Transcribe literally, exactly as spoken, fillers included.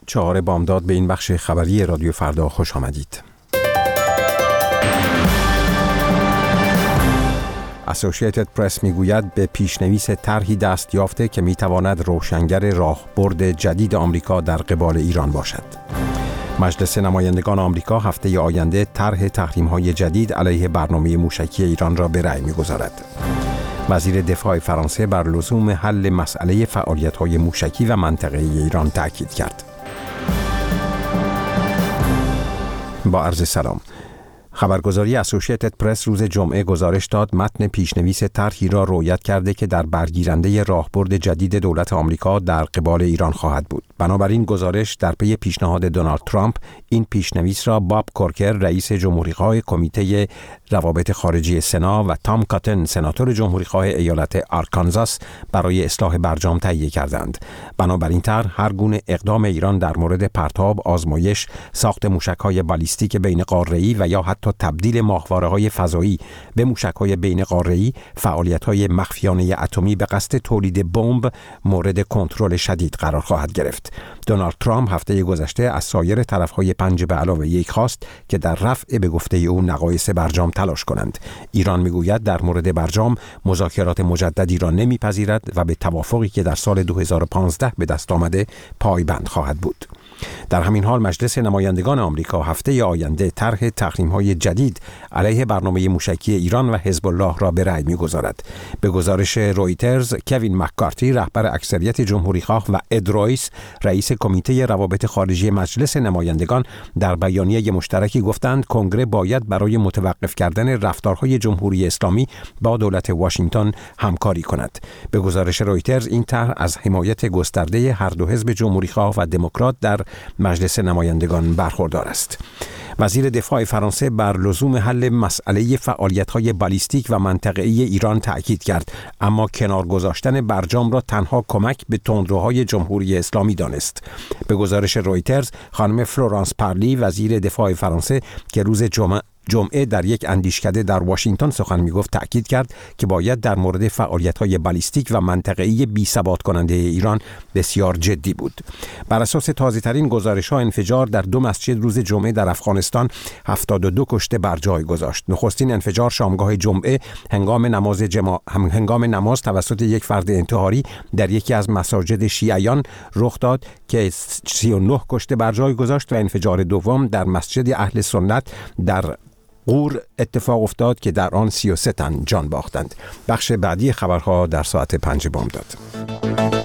چهار بامداد به این بخش خبری رادیو فردا خوش آمدید. اسوسییتد پرس میگوید به پیشنویس طرحی دست یافته که میتواند روشنگر راهبرد جدید آمریکا در قبال ایران باشد. مجلس نمایندگان آمریکا هفته آینده طرح تحریم‌های جدید علیه برنامه موشکی ایران را به رأی می‌گذارد. وزیر دفاع فرانسه بر لزوم حل مسئله فعالیت‌های موشکی و منطقه‌ای ایران تاکید کرد. با عرض سلام. خبرگزاری اسوسییتد پرس روز جمعه گزارش داد متن پیشنویس طرحی را رویت کرده که در برگیرنده راهبرد جدید دولت آمریکا در قبال ایران خواهد بود. بنابراین گزارش در پی پیشنهاد دونالد ترامپ این پیشنویس را باب کورکر رئیس جمهوری‌خواه کمیته روابط خارجی سنا و تام کاتن سناتور جمهوری‌خواه ایالت آرکانزاس برای اصلاح برجام تهیه کردند. بنابراین طرح هر گونه اقدام ایران در مورد پرتاب، آزمایش، ساخت موشک‌های بالیستیک بین قاره‌ای و یا حتی تبدیل ماهواره‌های فضایی به موشک‌های بین قاره‌ای، فعالیت‌های مخفیانه اتمی به قصد تولید بمب مورد کنترل شدید قرار خواهد گرفت. دونالد ترامپ هفته گذشته از سایر طرف‌های پنج به علاوه یک خواست که در رفع به گفته او نقایص برجام تلاش کنند. ایران میگوید در مورد برجام مذاکرات مجددی را نمیپذیرد و به توافقی که در سال دو هزار و پانزده به دست آمده پایبند خواهد بود. در همین حال مجلس نمایندگان آمریکا هفته آینده طرح تحریم‌های جدید علیه برنامه موشکی ایران و حزب الله را به رأی می‌گذارد. به گزارش رویترز، کوین مک‌کارتی رهبر اکثریت جمهوری‌خواه و اد رویس رئیس کمیته روابط خارجی مجلس نمایندگان در بیانیه مشترکی گفتند کنگره باید برای متوقف کردن رفتارهای جمهوری اسلامی با دولت واشنگتن همکاری کند. به گزارش رویترز این طرح از حمایت گسترده هر دو حزب جمهوری‌خواه و دموکرات در مجلس نمایندگان برخوردار است. وزیر دفاع فرانسه بر لزوم حل مسئله فعالیت‌های بالیستیک و منطقه‌ای ایران تأکید کرد، اما کنار گذاشتن برجام را تنها کمک به تندروهای جمهوری اسلامی دانست. به گزارش رویترز، خانم فلورانس پارلی وزیر دفاع فرانسه که روز جمعه جمعه در یک اندیشکده در واشنگتن سخن میگفت تأکید کرد که باید در مورد فعالیت‌های بالیستیک و منطقه‌ای بی‌ثبات کننده ایران بسیار جدی بود. بر اساس تازه‌ترین گزارش‌ها انفجار در دو مسجد روز جمعه در افغانستان هفتاد و دو کشته بر جای گذاشت. نخستین انفجار شامگاه جمعه هنگام نماز جما... هنگام نماز توسط یک فرد انتحاری در یکی از مساجد شیعیان رخ داد که سی و نه کشته بر جای گذاشت و انفجار دوم در مسجد اهل سنت در قور اتفاق افتاد که در آن سی و سه تن جان باختند. بخش بعدی خبرها در ساعت پنج بامداد.